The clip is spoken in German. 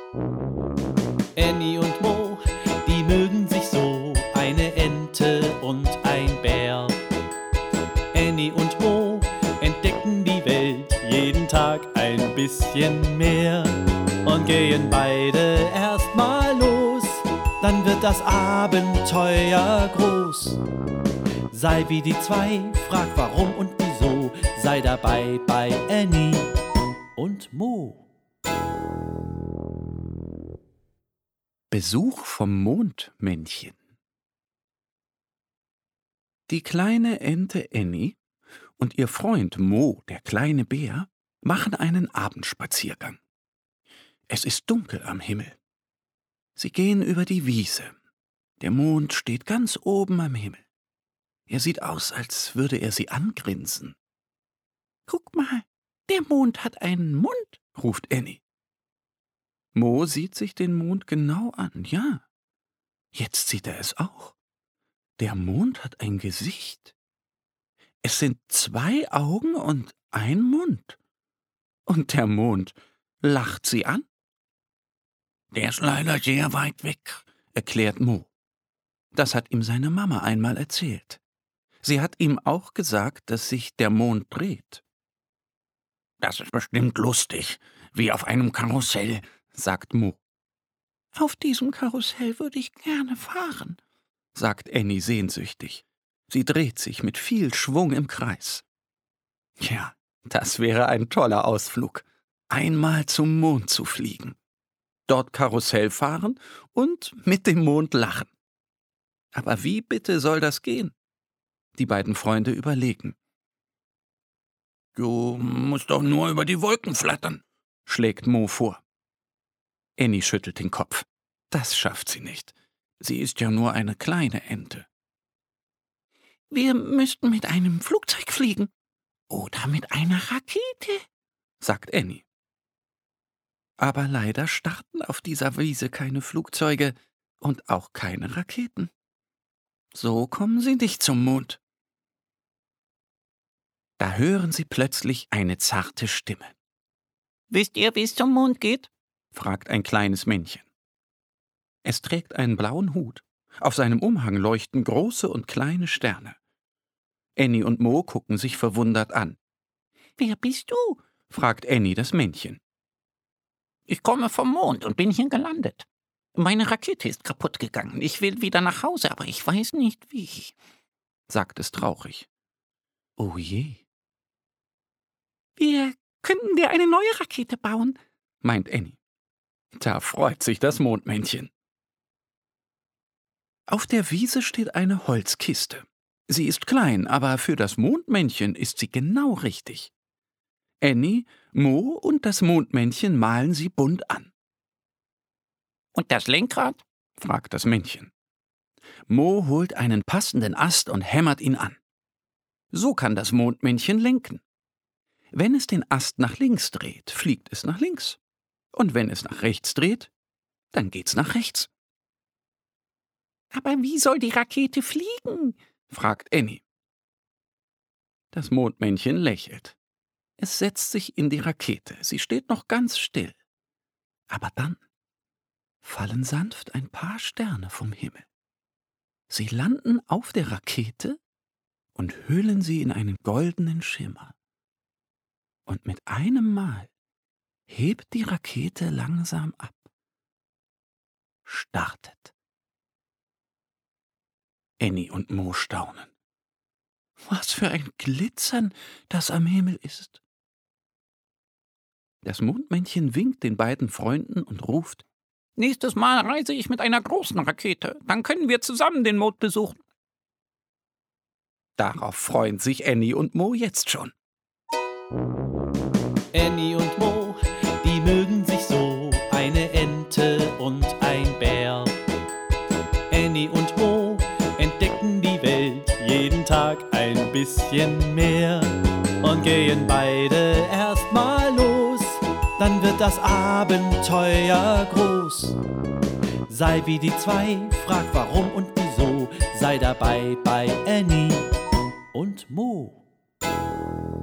Annie und Mo, die mögen sich so, eine Ente und ein Bär. Annie und Mo entdecken die Welt jeden Tag ein bisschen mehr und gehen beide erstmal los, dann wird das Abenteuer groß. Sei wie die zwei, frag warum und wieso, sei dabei bei Annie und Mo. Besuch vom Mondmännchen. Die kleine Ente Annie und ihr Freund Mo, der kleine Bär, machen einen Abendspaziergang. Es ist dunkel am Himmel. Sie gehen über die Wiese. Der Mond steht ganz oben am Himmel. Er sieht aus, als würde er sie angrinsen. »Guck mal, der Mond hat einen Mund«, ruft Annie. Mo sieht sich den Mond genau an, ja. Jetzt sieht er es auch. Der Mond hat ein Gesicht. Es sind 2 Augen und ein Mund. Und der Mond lacht sie an. »Der ist leider sehr weit weg«, erklärt Mo. Das hat ihm seine Mama einmal erzählt. Sie hat ihm auch gesagt, dass sich der Mond dreht. »Das ist bestimmt lustig, wie auf einem Karussell«, sagt Mo. »Auf diesem Karussell würde ich gerne fahren«, sagt Annie sehnsüchtig. Sie dreht sich mit viel Schwung im Kreis. Ja, das wäre ein toller Ausflug, einmal zum Mond zu fliegen. Dort Karussell fahren und mit dem Mond lachen. Aber wie bitte soll das gehen? Die beiden Freunde überlegen. »Du musst doch nur über die Wolken flattern«, schlägt Mo vor. Annie schüttelt den Kopf. Das schafft sie nicht. Sie ist ja nur eine kleine Ente. »Wir müssten mit einem Flugzeug fliegen oder mit einer Rakete«, sagt Annie. Aber leider starten auf dieser Wiese keine Flugzeuge und auch keine Raketen. So kommen sie nicht zum Mond. Da hören sie plötzlich eine zarte Stimme. »Wisst ihr, wie es zum Mond geht?« fragt ein kleines Männchen. Es trägt einen blauen Hut. Auf seinem Umhang leuchten große und kleine Sterne. Annie und Mo gucken sich verwundert an. »Wer bist du?« fragt Annie das Männchen. »Ich komme vom Mond und bin hier gelandet. Meine Rakete ist kaputt gegangen. Ich will wieder nach Hause, aber ich weiß nicht wie«, sagt es traurig. »Oh je.« »Wir könnten dir eine neue Rakete bauen«, meint Annie. Da freut sich das Mondmännchen. Auf der Wiese steht eine Holzkiste. Sie ist klein, aber für das Mondmännchen ist sie genau richtig. Annie, Mo und das Mondmännchen malen sie bunt an. »Und das Lenkrad?« fragt das Männchen. Mo holt einen passenden Ast und hämmert ihn an. So kann das Mondmännchen lenken. Wenn es den Ast nach links dreht, fliegt es nach links. Und wenn es nach rechts dreht, dann geht's nach rechts. »Aber wie soll die Rakete fliegen?« fragt Annie. Das Mondmännchen lächelt. Es setzt sich in die Rakete. Sie steht noch ganz still. Aber dann fallen sanft ein paar Sterne vom Himmel. Sie landen auf der Rakete und hüllen sie in einen goldenen Schimmer. Und mit einem Mal hebt die Rakete langsam ab. Startet. Annie und Mo staunen. Was für ein Glitzern das am Himmel ist. Das Mondmännchen winkt den beiden Freunden und ruft: »Nächstes Mal reise ich mit einer großen Rakete. Dann können wir zusammen den Mond besuchen.« Darauf freuen sich Annie und Mo jetzt schon. Annie und Mo, die mögen sich so, eine Ente und ein Bär. Annie und Mo entdecken die Welt jeden Tag ein bisschen mehr und gehen beide erstmal los, dann wird das Abenteuer groß. Sei wie die zwei, frag warum und wieso, sei dabei bei Annie und Mo.